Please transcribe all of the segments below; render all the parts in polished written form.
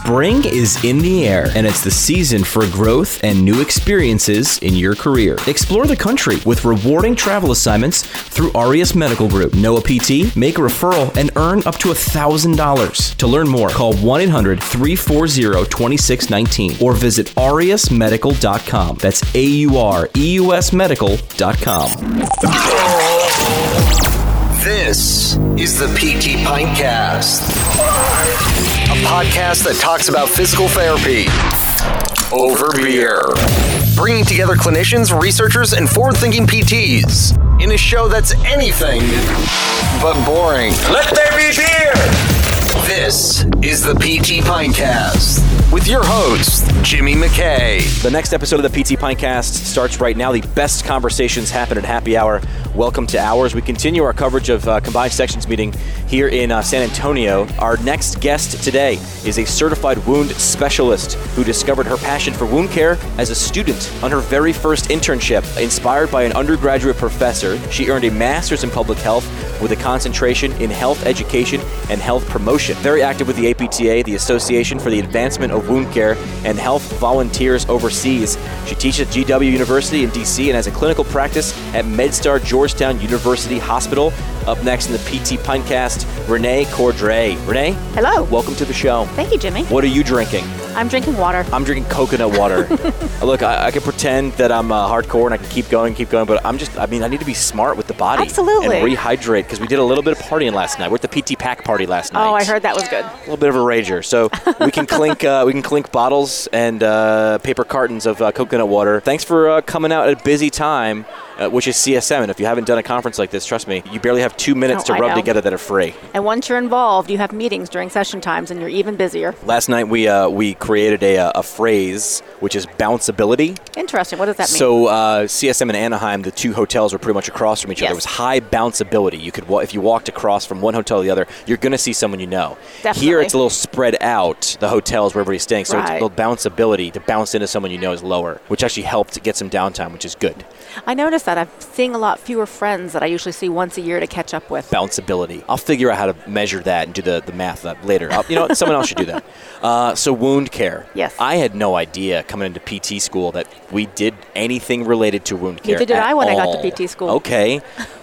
Spring is in the air, and it's the season for growth and new experiences in your career. Explore the country with rewarding travel assignments through Aureus Medical Group. Know a PT, make a referral, and earn up to $1,000. To learn more, call 1-800-340-2619 or visit aureusmedical.com. That's AUREUSmedical.com. This is the PT Pintcast, a podcast that talks about physical therapy over beer, bringing together clinicians, researchers, and forward-thinking PTs in a show that's anything but boring. Let there be beer! This is the PT Pintcast with your host, Jimmy McKay. The next episode of the PT Pintcast starts right now. The best conversations happen at happy hour. Welcome to ours. We continue our coverage of Combined Sections meeting here in San Antonio. Our next guest today is a certified wound specialist who discovered her passion for wound care as a student on her very first internship. Inspired by an undergraduate professor, she earned a master's in public health with a concentration in health education and health promotion. Very active with the APTA, the Association for the Advancement of Wound Care and Health Volunteers Overseas. She teaches at GW University in DC and has a clinical practice at MedStar Georgetown University Hospital. Up next in the PT Pintcast, Renee Cordray. Renee? Hello. Welcome to the show. Thank you, Jimmy. What are you drinking? I'm drinking water. I'm drinking coconut water. Look, I can pretend that I'm hardcore and I can keep going, but I need to be smart with the body. Absolutely. And rehydrate, because we did a little bit of partying last night. We're at the PT Pack party last night. Oh, I heard that was good. A little bit of a rager. So we can clink bottles and paper cartons of coconut water. Thanks for coming out at a busy time, which is CSM. And if you haven't done a conference like this, trust me, you barely have 2 minutes to rub together that are free. And once you're involved, you have meetings during session times, and you're even busier. Last night we created a phrase, which is bounceability. Interesting. What does that mean? So CSM and Anaheim, the two hotels were pretty much across from each other. There was high bounceability. You could, if you walked across from one hotel to the other, you're going to see someone you know. Definitely. Here it's a little spread out, the hotels where everybody's staying. So it's a Right. little bounceability to bounce into someone you know is lower, which actually helped get some downtime, which is good. I noticed that I'm seeing a lot fewer friends that I usually see once a year to catch up with. Bounceability. I'll figure out how to measure that and do the math later. You know what? Someone else should do that. So wound care. Yes. I had no idea coming into PT school that we did anything related to wound care. Neither did I when I got all. to PT school. Okay.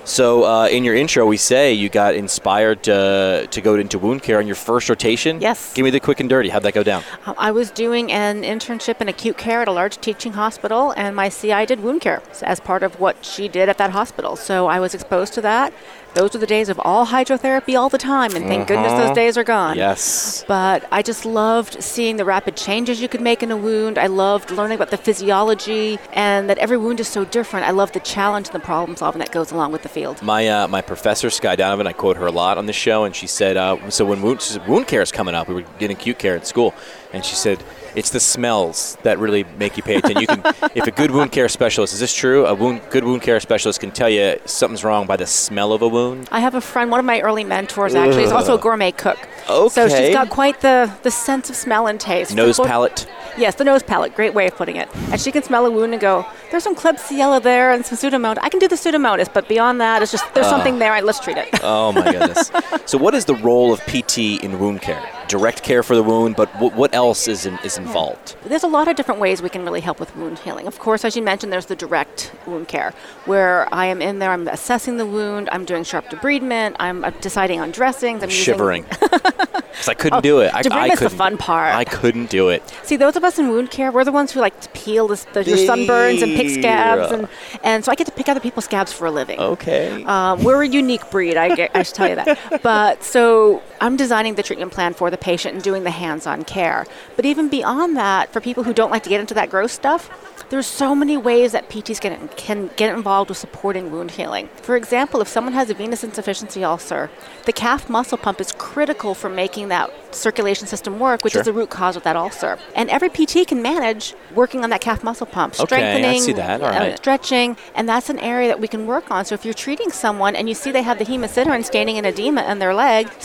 So in your intro, we say you got inspired to go into wound care on your first rotation. Yes. Give me the quick and dirty. How'd that go down? I was doing an internship in acute care at a large teaching hospital, and my CI did wound care as part of what she did at that hospital. So I was exposed to that. Those were the days of all hydrotherapy all the time, and thank goodness those days are gone. Yes. But I just loved seeing the rapid changes you could make in a wound. I loved learning about the physiology and that every wound is so different. I love the challenge and the problem solving that goes along with the field. My professor, Sky Donovan, I quote her a lot on the show, and she said, so when wound care is coming up, we were getting acute care at school, and she said, it's the smells that really make you pay attention. You can, if a good wound care specialist, is this true? Good wound care specialist can tell you something's wrong by the smell of a wound. I have a friend, one of my early mentors actually, is also a gourmet cook. Okay. So she's got quite the sense of smell and taste. Nose palate. Yes, the nose palate. Great way of putting it. And she can smell a wound and go, there's some Klebsiella there and some Pseudomonas. I can do the Pseudomonas, but beyond that, it's just there's something there. Right, let's treat it. Oh, my goodness. So what is the role of PT in wound care? Direct care for the wound, but what else is involved? There's a lot of different ways we can really help with wound healing. Of course, as you mentioned, there's the direct wound care, where I am in there, I'm assessing the wound, I'm doing sharp debridement, I'm deciding on dressings. I'm shivering. Because I couldn't do it. Debridement is the fun part. I couldn't do it. See, those of us in wound care, we're the ones who like to peel your sunburns and pick scabs, and so I get to pick other people's scabs for a living. Okay. We're a unique breed, I should tell you that. But so I'm designing the treatment plan for the patient and doing the hands-on care. But even beyond that, for people who don't like to get into that gross stuff, there's so many ways that PTs can get involved with supporting wound healing. For example, if someone has a venous insufficiency ulcer, the calf muscle pump is critical for making that circulation system work, which is the root cause of that ulcer. And every PT can manage working on that calf muscle pump, strengthening, I see that. All right. Stretching, and that's an area that we can work on. So if you're treating someone and you see they have the hemosiderin staining and edema in their leg, start looking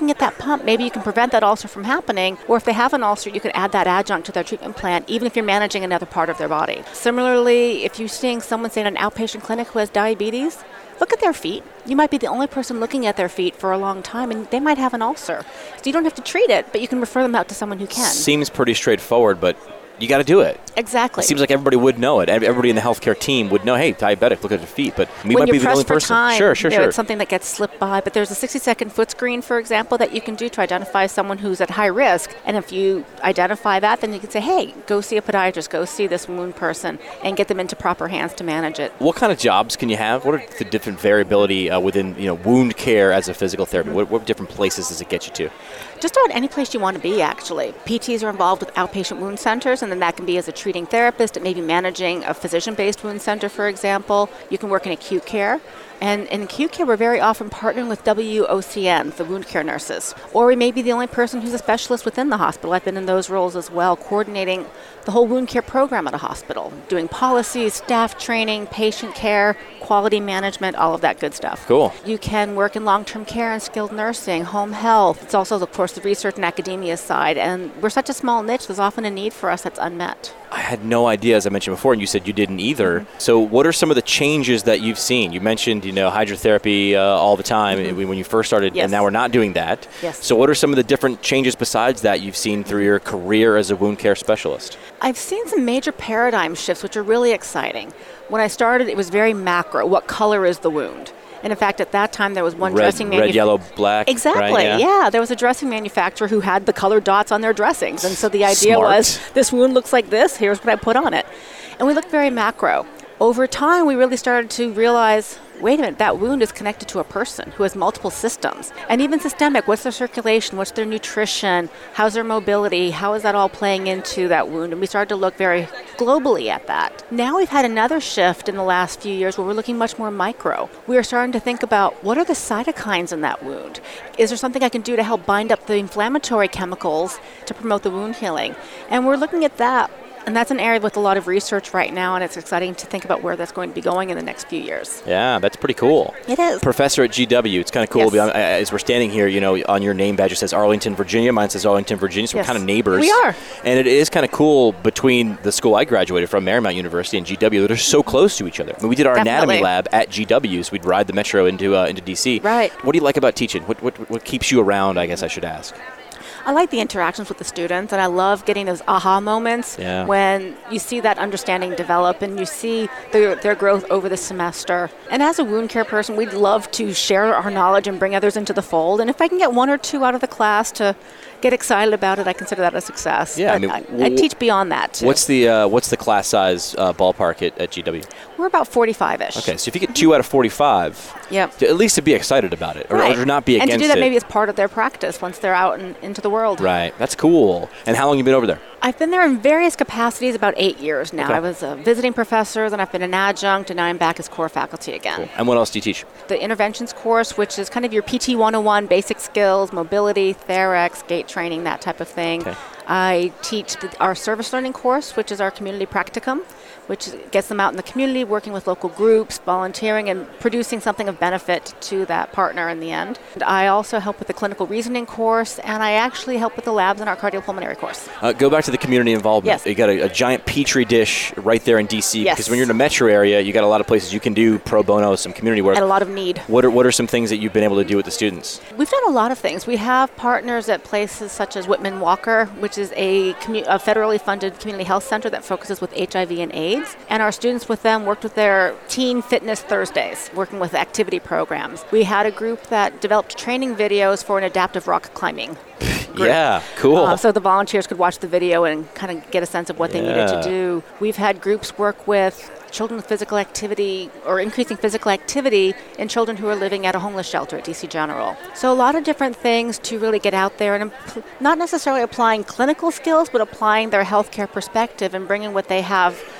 looking at that pump, maybe you can prevent that ulcer from happening, or if they have an ulcer, you can add that adjunct to their treatment plan, even if you're managing another part of their body. Similarly, if you're seeing someone, say, in an outpatient clinic who has diabetes, look at their feet. You might be the only person looking at their feet for a long time, and they might have an ulcer. So you don't have to treat it, but you can refer them out to someone who can. Seems pretty straightforward, but you got to do it. Exactly. It seems like everybody would know it. Everybody in the healthcare team would know, hey, diabetic, look at their feet. But we might be the only person. Time, sure. It's something that gets slipped by. But there's a 60-second foot screen, for example, that you can do to identify someone who's at high risk. And if you identify that, then you can say, hey, go see a podiatrist, go see this wound person, and get them into proper hands to manage it. What kind of jobs can you have? What are the different variability within wound care as a physical therapy? What different places does it get you to? Just about any place you want to be, actually. PTs are involved with outpatient wound centers, and then that can be as a treating therapist. It may be managing a physician-based wound center, for example. You can work in acute care. And in acute care, we're very often partnering with WOCN, the wound care nurses. Or we may be the only person who's a specialist within the hospital. I've been in those roles as well, coordinating the whole wound care program at a hospital, doing policies, staff training, patient care, quality management, all of that good stuff. Cool. You can work in long-term care and skilled nursing, home health. It's also, of course, the research and academia side. And we're such a small niche, there's often a need for us that's unmet. I had no idea, as I mentioned before, and you said you didn't either. Mm-hmm. So what are some of the changes that you've seen? You mentioned, hydrotherapy all the time when you first started, yes. And now we're not doing that. Yes. So what are some of the different changes besides that you've seen through your career as a wound care specialist? I've seen some major paradigm shifts, which are really exciting. When I started, it was very macro. What color is the wound? And in fact, at that time, there was one dressing manufacturer. Red, yellow, black. right? Exactly, yeah. There was a dressing manufacturer who had the colored dots on their dressings. And so the idea Smart. was, this wound looks like this, here's what I put on it. And we looked very macro. Over time, we really started to realize, wait a minute, that wound is connected to a person who has multiple systems. And even systemic, what's their circulation, what's their nutrition, how's their mobility, how is that all playing into that wound? And we started to look very globally at that. Now we've had another shift in the last few years where we're looking much more micro. We are starting to think about, what are the cytokines in that wound? Is there something I can do to help bind up the inflammatory chemicals to promote the wound healing? And we're looking at that. And that's an area with a lot of research right now, and it's exciting to think about where that's going to be going in the next few years. Yeah, that's pretty cool. It is. Professor at GW, it's kind of cool. Yes. As we're standing here, on your name badge it says Arlington, Virginia. Mine says Arlington, Virginia, so yes. we're kind of neighbors. We are. And it is kind of cool between the school I graduated from, Marymount University, and GW. They're so close to each other. I mean, we did our Definitely. anatomy lab at GW, so we'd ride the metro into D.C. Right. What do you like about teaching? What keeps you around, I guess I should ask? I like the interactions with the students, and I love getting those aha moments when you see that understanding develop and you see their growth over the semester. And as a wound care person, we'd love to share our knowledge and bring others into the fold. And if I can get one or two out of the class to get excited about it, I consider that a success. Yeah, I teach beyond that, too. What's the class size ballpark at GW? We're about 45-ish. Okay, so if you get 2 out of 45, at least to be excited about it, or not be against it. And to do that maybe as part of their practice once they're out and into the world. Right, that's cool. And how long have you been over there? I've been there in various capacities about 8 years now. Okay. I was a visiting professor, then I've been an adjunct, and now I'm back as core faculty again. Cool. And what else do you teach? The interventions course, which is kind of your PT 101, basic skills, mobility, Therex, gait training, that type of thing. Okay. I teach our service learning course, which is our community practicum, which gets them out in the community, working with local groups, volunteering, and producing something of benefit to that partner in the end. And I also help with the clinical reasoning course, and I actually help with the labs in our cardiopulmonary course. Go back to the community involvement. Yes. You got a giant petri dish right there in D.C. Yes. Because when you're in a metro area, you got a lot of places you can do pro bono, some community work. And a lot of need. What are some things that you've been able to do with the students? We've done a lot of things. We have partners at places such as Whitman Walker, which is a federally funded community health center that focuses with HIV and AIDS. And our students with them worked with their Teen Fitness Thursdays, working with activity programs. We had a group that developed training videos for an adaptive rock climbing group. Yeah, cool. So the volunteers could watch the video and kind of get a sense of what they needed to do. We've had groups work with children with physical activity or increasing physical activity in children who are living at a homeless shelter at DC General. So a lot of different things to really get out there and not necessarily applying clinical skills, but applying their healthcare perspective and bringing what they have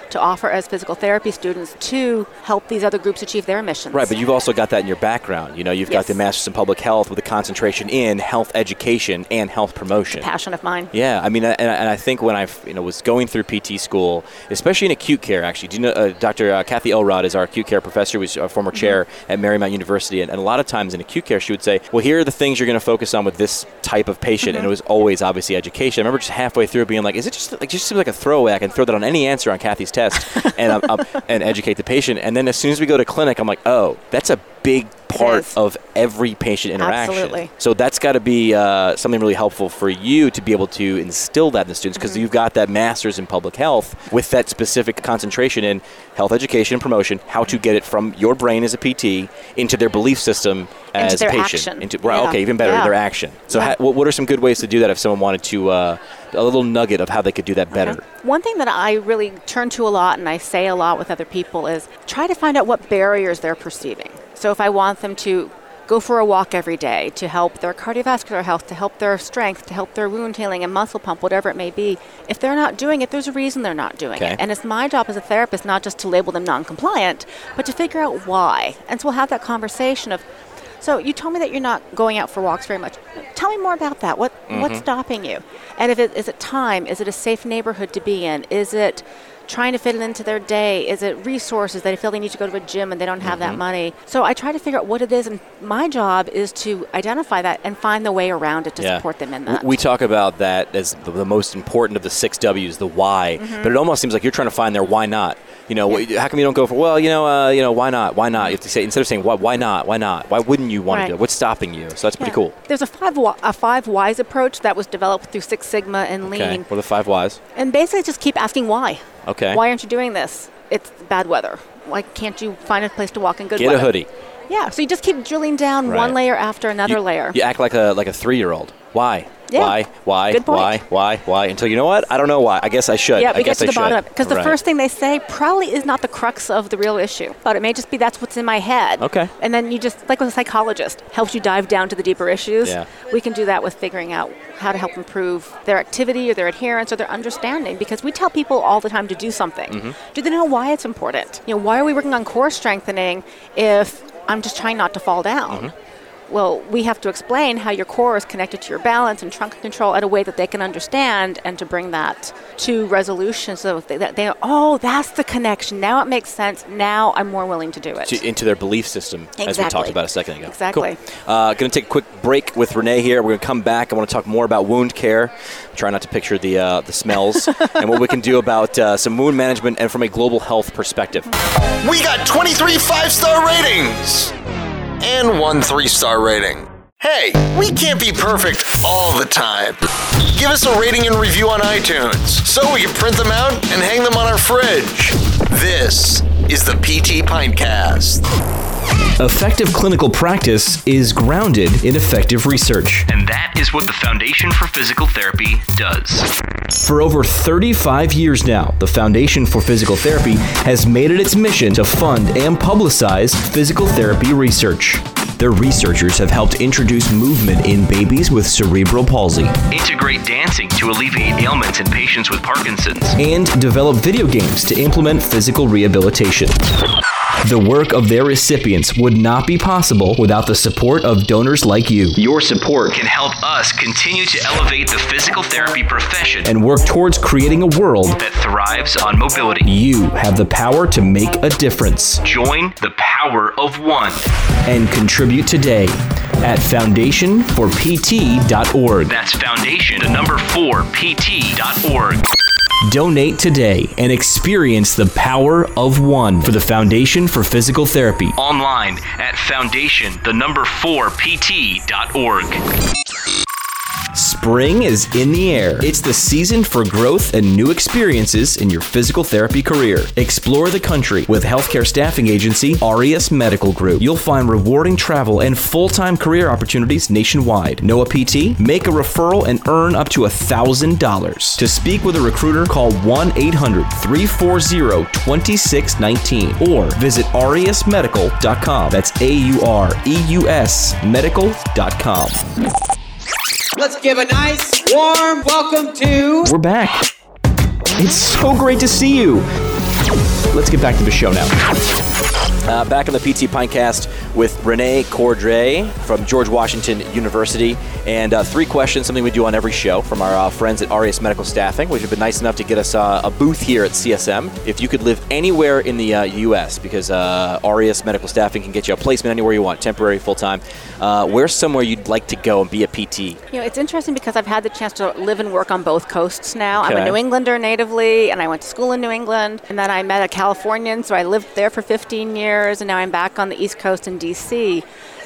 to offer as physical therapy students to help these other groups achieve their missions. Right, but you've also got that in your background. You know, you've got the Master's in Public Health with a concentration in health education and health promotion. Passion of mine. Yeah, I mean, and I think when I was going through PT school, especially in acute care, actually, do you know Dr. Kathy Elrod is our acute care professor, who's a former chair at Marymount University, and a lot of times in acute care, she would say, well, here are the things you're going to focus on with this type of patient, and it was always obviously education. I remember just halfway through being like, is it just seems like a throwaway? I can throw that on any answer on Kathy's test and and educate the patient. And then as soon as we go to clinic, I'm like, oh, that's a big part of every patient interaction. Absolutely. So that's got to be something really helpful for you to be able to instill that in the students, because you've got that master's in public health with that specific concentration in health education and promotion, how to get it from your brain as a PT into their belief system as a patient. Okay, even better, their action. So what are some good ways to do that if someone wanted to, a little nugget of how they could do that better? One thing that I really turn to a lot and I say a lot with other people is try to find out what barriers they're perceiving. So if I want them to go for a walk every day to help their cardiovascular health, to help their strength, to help their wound healing and muscle pump, whatever it may be, if they're not doing it, there's a reason they're not doing it. And it's my job as a therapist not just to label them non-compliant, but to figure out why. And so we'll have that conversation of, so you told me that you're not going out for walks very much. Tell me more about that. What's stopping you? And is it time? Is it a safe neighborhood to be in? Is it trying to fit it into their day? Is it resources? They feel they need to go to a gym and they don't have that money. So I try to figure out what it is, and my job is to identify that and find the way around it to support them in that. We talk about that as the most important of the 6 W's, the why, but it almost seems like you're trying to find their why not. You know, how come you don't go for, why not? Why not? You have to say, instead of saying, why not? Why wouldn't you want to do it? What's stopping you? So that's pretty cool. There's a 5 whys approach that was developed through Six Sigma and Lean. Okay, what are the 5 whys? And basically just keep asking why. Okay. Why aren't you doing this? It's bad weather. Why can't you find a place to walk in good weather? Get a hoodie. Yeah, so you just keep drilling down one layer after another layer. You act like a 3-year-old. Why? Yeah. Why? Good point. Why? Until you know what? I don't know why. I guess I should. Yeah, we get to the bottom of it. Because the first thing they say probably is not the crux of the real issue. But it may just be that's what's in my head. Okay. And then you just, like with a psychologist, helps you dive down to the deeper issues. Yeah. We can do that with figuring out how to help improve their activity or their adherence or their understanding. Because we tell people all the time to do something. Do they know why it's important? You know, why are we working on core strengthening if I'm just trying not to fall down? Well, we have to explain how your core is connected to your balance and trunk control in a way that they can understand, and to bring that to resolution so that they oh, that's the connection. Now it makes sense. Now I'm more willing to do it. Into their belief system, as we talked about a second ago. Exactly. Cool. Going to take a quick break with Renee here. We're going to come back. I want to talk more about wound care. Try not to picture the smells and what we can do about some wound management and from a global health perspective. We got 23 5-star ratings and 1 3-star rating. Hey, we can't be perfect all the time. Give us a rating and review on iTunes so we can print them out and hang them on our fridge. This is the PT Pintcast. Effective clinical practice is grounded in effective research. And that is what the Foundation for Physical Therapy does. For over 35 years now, the Foundation for Physical Therapy has made it its mission to fund and publicize physical therapy research. Their researchers have helped introduce movement in babies with cerebral palsy, integrate dancing to alleviate ailments in patients with Parkinson's, and develop video games to implement physical rehabilitation. The work of their recipients would not be possible without the support of donors like you. Your support can help us continue to elevate the physical therapy profession and work towards creating a world that thrives on mobility. You have the power to make a difference. Join the power of one and contribute today at foundationforpt.org. That's foundation, 4pt.org. Donate today and experience the power of one for the Foundation for Physical Therapy. Online at foundation, 4pt.org. Spring is in the air. It's the season for growth and new experiences in your physical therapy career. Explore the country with healthcare staffing agency RES Medical Group. You'll find rewarding travel and full-time career opportunities nationwide. Know a PT? Make a referral and earn up to $1,000. To speak with a recruiter, call 1-800-340-2619 or visit aurusmedical.com. That's AUREUS medical.com. Let's give a nice, warm welcome to... We're back. It's so great to see you. let's get back to the show now. Back on the PT Pinecast with Renee Cordray from George Washington University. And 3 questions, something we do on every show from our friends at Aureus Medical Staffing, which have been nice enough to get us a booth here at CSM. If you could live anywhere in the U.S., because Aureus Medical Staffing can get you a placement anywhere you want, temporary, full-time, where's somewhere you'd like to go and be a PT? You know, it's interesting because I've had the chance to live and work on both coasts now. Okay. I'm a New Englander natively, and I went to school in New England, and then I met a Californian, so I lived there for 15 years, and now I'm back on the East Coast in D.C.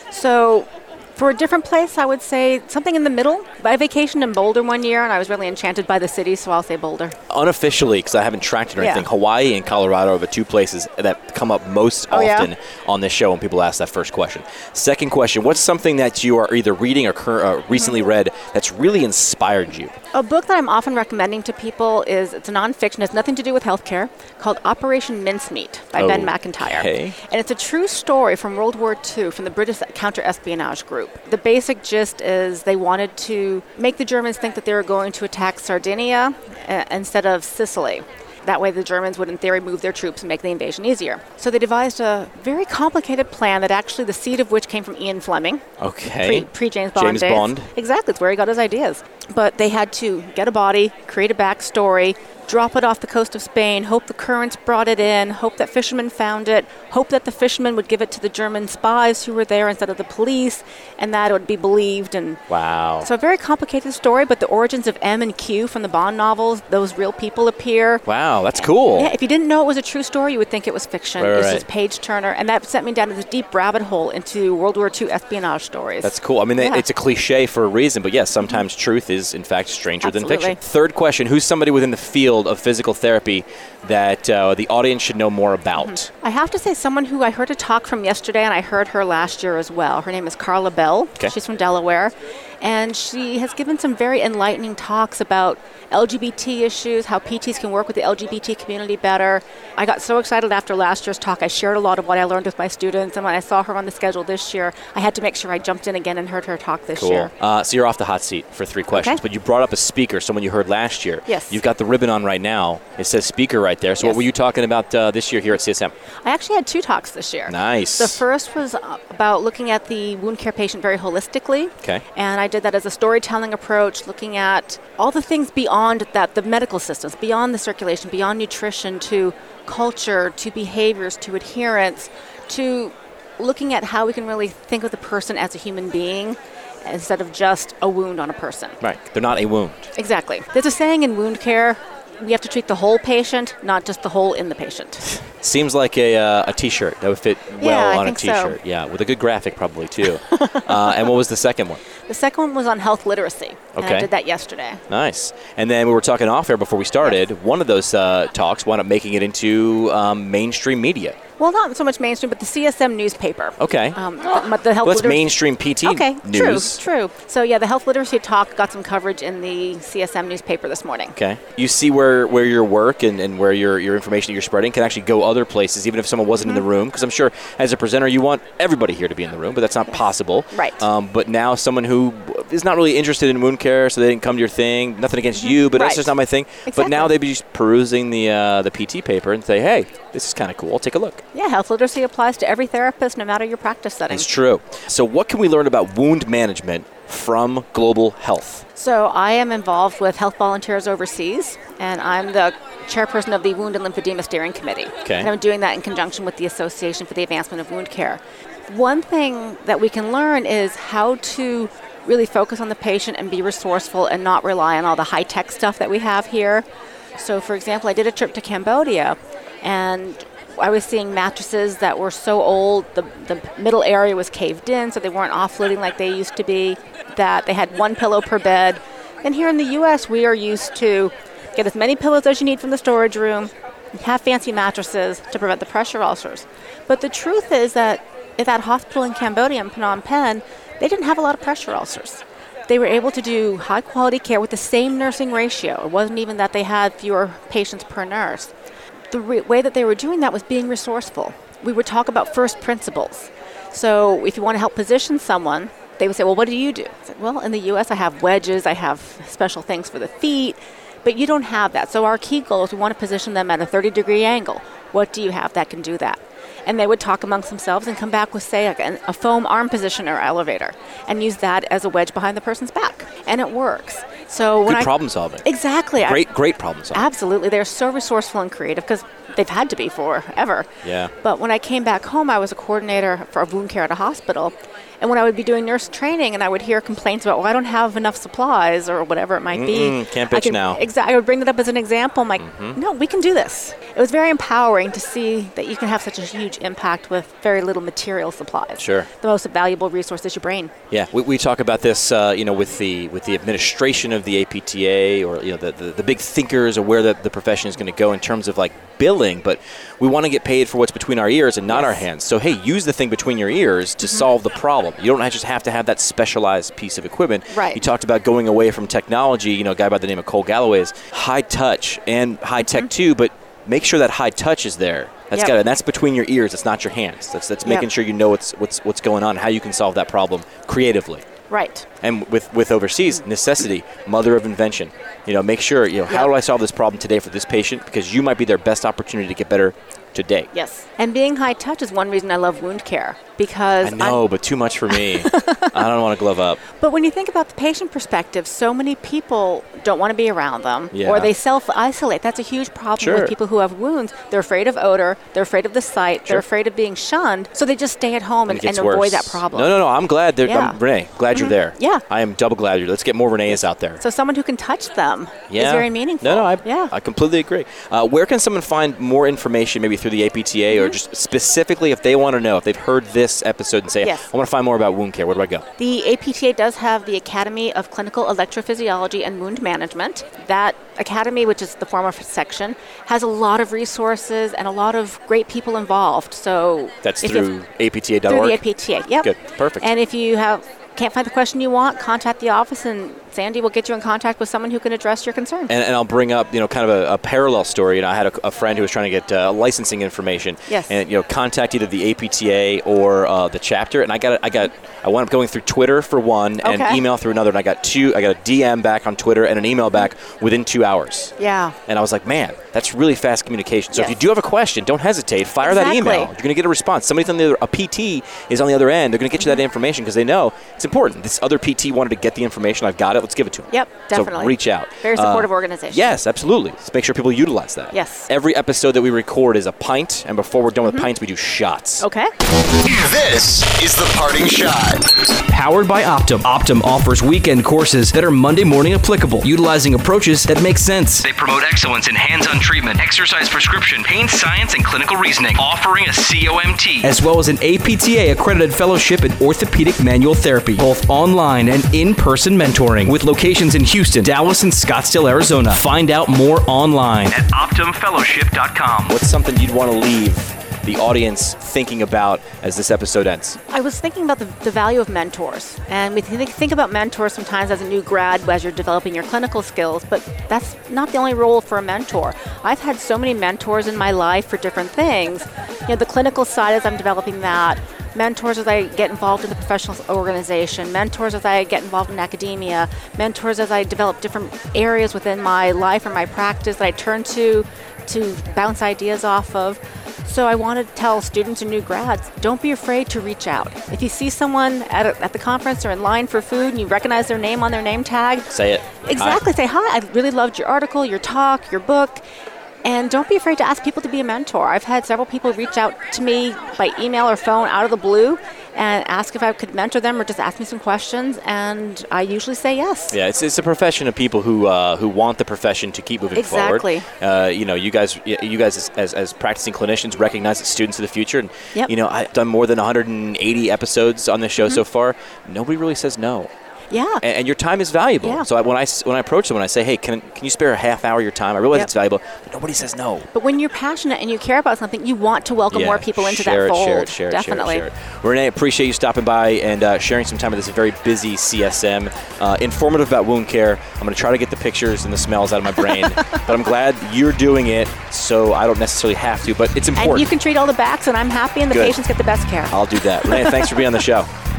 So for a different place, I would say something in the middle. I vacationed in Boulder one year, and I was really enchanted by the city, so I'll say Boulder. Unofficially, because I haven't tracked it or anything, Hawaii and Colorado are the 2 places that come up most often on this show when people ask that first question. Second question, what's something that you are either reading or recently read that's really inspired you? A book that I'm often recommending to people it's a nonfiction, has nothing to do with healthcare, called Operation Mincemeat by Ben McIntyre. Okay. And it's a true story from World War II, from the British counter-espionage group. The basic gist is they wanted to make the Germans think that they were going to attack Sardinia instead of Sicily. That way the Germans would, in theory, move their troops and make the invasion easier. So they devised a very complicated plan that actually the seed of which came from Ian Fleming. Okay. Pre-James Bond James days. Bond. Exactly. It's where he got his ideas. But they had to get a body, create a backstory, drop it off the coast of Spain, hope the currents brought it in, hope that fishermen found it, hope that the fishermen would give it to the German spies who were there instead of the police, and that it would be believed. And wow. So a very complicated story, but the origins of M and Q from the Bond novels, those real people appear. Wow, that's cool. Yeah, if you didn't know it was a true story, you would think it was fiction. Right, It's right. just page turner, and that sent me down to this deep rabbit hole into World War II espionage stories. That's cool. I mean, it's a cliche for a reason, but yes, sometimes truth is, in fact, stranger than fiction. Third question, who's somebody within the field of physical therapy that the audience should know more about? I have to say someone who I heard a talk from yesterday, and I heard her last year as well. Her name is Carla Bell. Okay. She's from Delaware. And she has given some very enlightening talks about LGBT issues, how PTs can work with the LGBT community better. I got so excited after last year's talk. I shared a lot of what I learned with my students, and when I saw her on the schedule this year, I had to make sure I jumped in again and heard her talk this year. So you're off the hot seat for 3 questions, but you brought up a speaker, someone you heard last year. Yes. You've got the ribbon on right now. It says speaker right there. So what were you talking about this year here at CSM? I actually had 2 talks this year. Nice. The first was about looking at the wound care patient very holistically. Okay. And I did that as a storytelling approach, looking at all the things beyond that, the medical systems, beyond the circulation, beyond nutrition, to culture, to behaviors, to adherence, to looking at how we can really think of the person as a human being instead of just a wound on a person. Right. They're not a wound. Exactly. There's a saying in wound care, we have to treat the whole patient, not just the hole in the patient. Seems like a T-shirt that would fit well on a T-shirt. So. Yeah, with a good graphic probably too. And what was the second one? The second one was on health literacy. And I did that yesterday. Nice. And then we were talking off air before we started. Yes. One of those talks wound up making it into mainstream media. Well, not so much mainstream, but the CSM newspaper. Okay. The health that's mainstream PT news. True. So, yeah, the health literacy talk got some coverage in the CSM newspaper this morning. Okay. You see where your work and where your information that you're spreading can actually go other places, even if someone wasn't in the room. Because I'm sure as a presenter, you want everybody here to be in the room, but that's not possible. Right. But now someone who is not really interested in wound care, so they didn't come to your thing. Nothing against you, but that's just not my thing. Exactly. But now they'd be just perusing the PT paper and say, hey, this is kind of cool. I'll take a look. Yeah, health literacy applies to every therapist, no matter your practice setting. It's true. So what can we learn about wound management from Global Health? So I am involved with Health Volunteers Overseas, and I'm the chairperson of the Wound and Lymphedema Steering Committee. Okay. And I'm doing that in conjunction with the Association for the Advancement of Wound Care. One thing that we can learn is how to really focus on the patient and be resourceful and not rely on all the high-tech stuff that we have here. So, for example, I did a trip to Cambodia, and I was seeing mattresses that were so old, the middle area was caved in, so they weren't offloading like they used to be, that they had 1 pillow per bed. And here in the U.S., we are used to get as many pillows as you need from the storage room, have fancy mattresses to prevent the pressure ulcers. But the truth is that at that hospital in Cambodia, in Phnom Penh, they didn't have a lot of pressure ulcers. They were able to do high-quality care with the same nursing ratio. It wasn't even that they had fewer patients per nurse. The way that they were doing that was being resourceful. We would talk about first principles. So if you want to help position someone, they would say, well, what do you do? I said, well, in the U.S., I have wedges, I have special things for the feet, but you don't have that. So our key goal is we want to position them at a 30-degree angle. What do you have that can do that? And they would talk amongst themselves and come back with, say, a foam arm positioner elevator and use that as a wedge behind the person's back. And it works. So when Good problem solving. Exactly. Great problem solving. Absolutely. They're so resourceful and creative because they've had to be forever. Yeah. But when I came back home, I was a coordinator for wound care at a hospital. And when I would be doing nurse training and I would hear complaints about, well, I don't have enough supplies or whatever it might be. Can't bitch now. Exactly. I would bring that up as an example. I'm like, no, we can do this. It was very empowering to see that you can have such a huge impact with very little material supplies. Sure. The most valuable resource is your brain. Yeah, we talk about this, with the administration of the APTA, or the big thinkers of where the profession is going to go in terms of like billing, but we want to get paid for what's between our ears and not our hands. So hey, use the thing between your ears to solve the problem. You don't just have to have that specialized piece of equipment. Right. You talked about going away from technology. A guy by the name of Cole Galloway is high touch and high tech too, but make sure that high touch is there. And that's between your ears. It's not your hands. That's making sure you know what's going on, how you can solve that problem creatively. Right. And with overseas, necessity, mother of invention. Make sure, how do I solve this problem today for this patient? Because you might be their best opportunity to get better today. Yes. And being high touch is one reason I love wound care, because I know, but too much for me. I don't want to glove up. But when you think about the patient perspective, so many people don't want to be around them, Yeah. or they self-isolate. That's a huge problem Sure. with people who have wounds. They're afraid of odor, they're afraid of the sight, Sure. they're afraid of being shunned, so they just stay at home and It gets avoid worse. that problem. No. I'm glad. Yeah. Renee, glad you're there. Yeah. I am double glad you're. Let's get more Renees out there. So someone who can touch them is very meaningful. No, yeah. I completely agree. Where can someone find more information, maybe through the APTA, or just specifically if they want to know, if they've heard this episode and say, Yes. I want to find more about wound care, where do I go? The APTA does have the Academy of Clinical Electrophysiology and Wound Management. That academy, which is the former section, has a lot of resources and a lot of great people involved. So That's if through APTA.org? Through the APTA, yep. Good, perfect. And if you can't find the question you want, contact the office, and Sandy will get you in contact with someone who can address your concern. And I'll bring up, kind of a parallel story. I had a friend who was trying to get licensing information. Yes. And contact either the APTA or the chapter. And I wound up going through Twitter for one, and Okay. email through another. And I got a DM back on Twitter and an email back within 2 hours. Yeah. And I was like, man, that's really fast communication. So Yes. if you do have a question, don't hesitate. Fire that email. Exactly. You're going to get a response. Somebody's on the other, a PT is on the other end. They're going to get you that information because they know it's important. This other PT wanted to get the information. I've got it. Let's give it to them. Yep, definitely. So reach out. Very supportive organization. Yes, absolutely. Let's make sure people utilize that. Yes. Every episode that we record is a pint, and before we're done with pints, we do shots. Okay. This is the parting shot. Powered by Optum. Optum offers weekend courses that are Monday morning applicable, utilizing approaches that make sense. They promote excellence in hands-on treatment, exercise prescription, pain science, and clinical reasoning, offering a COMT. As well as an APTA accredited fellowship in orthopedic manual therapy, both online and in-person mentoring, with locations in Houston, Dallas, and Scottsdale, Arizona. Find out more online At OptumFellowship.com. What's something you'd want to leave the audience thinking about as this episode ends? I was thinking about the value of mentors. And we think about mentors sometimes as a new grad as you're developing your clinical skills, but that's not the only role for a mentor. I've had so many mentors in my life for different things. The clinical side as I'm developing that, mentors as I get involved in the professional organization, mentors as I get involved in academia, mentors as I develop different areas within my life or my practice that I turn to bounce ideas off of. So I want to tell students and new grads, don't be afraid to reach out. If you see someone at the conference or in line for food and you recognize their name on their name tag, Say it. Exactly. Say, hi, I really loved your article, your talk, your book. And don't be afraid to ask people to be a mentor. I've had several people reach out to me by email or phone out of the blue and ask if I could mentor them or just ask me some questions, and I usually say yes. Yeah, it's a profession of people who want the profession to keep moving forward. Exactly. You guys as practicing clinicians recognize that students of the future, and Yep. I've done more than 180 episodes on this show so far. Nobody really says no. Yeah. And your time is valuable. Yeah. So when I approach them and I say, hey, can you spare a half hour of your time? I realize Yep. it's valuable, but nobody says no. But when you're passionate and you care about something, you want to welcome more people into that fold. Share it. Definitely. Renee, appreciate you stopping by and sharing some time with this very busy CSM. Informative about wound care. I'm going to try to get the pictures and the smells out of my brain, but I'm glad you're doing it, so I don't necessarily have to, but it's important. And you can treat all the backs, and I'm happy, and the Good. patients get the best care. I'll do that. Renee, thanks for being on the show.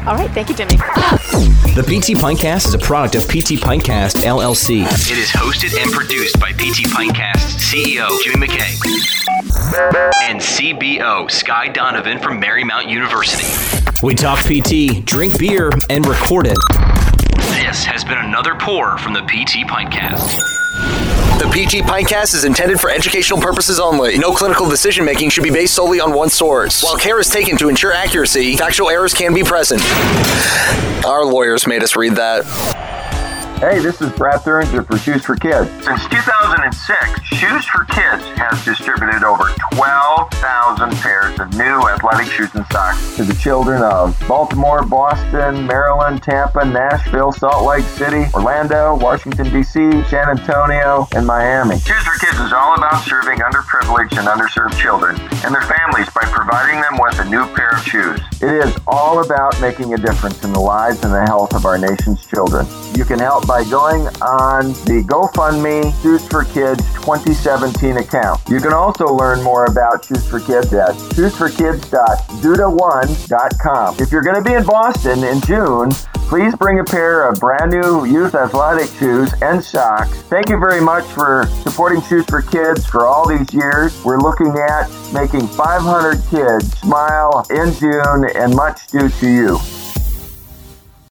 All right. Thank you, Jimmy. The PT Pintcast is a product of PT Pintcast, LLC. It is hosted and produced by PT Pintcast CEO Jimmy McKay and CBO Sky Donovan from Marymount University. We talk PT, drink beer, and record it. This has been another pour from the PT Pintcast. The PT Pintcast is intended for educational purposes only. No clinical decision-making should be based solely on one source. While care is taken to ensure accuracy, factual errors can be present. Our lawyers made us read that. Hey, this is Brad Thuringer for Shoes for Kids. Since 2006, Shoes for Kids has distributed over 12,000 pairs of new athletic shoes and socks To the children of Baltimore, Boston, Maryland, Tampa, Nashville, Salt Lake City, Orlando, Washington, D.C., San Antonio, and Miami. Shoes for Kids is all about serving underprivileged and underserved children and their families by providing them with a new pair of shoes. It is all about making a difference in the lives and the health of our nation's children. You can help by going on the GoFundMe Shoes for Kids 2017 account. You can also learn more about Shoes for Kids at shoesforkids.zuda1.com. If you're going to be in Boston in June, please bring a pair of brand new youth athletic shoes and socks. Thank you very much for supporting Shoes for Kids for all these years. We're looking at making 500 kids smile in June, and much due to you.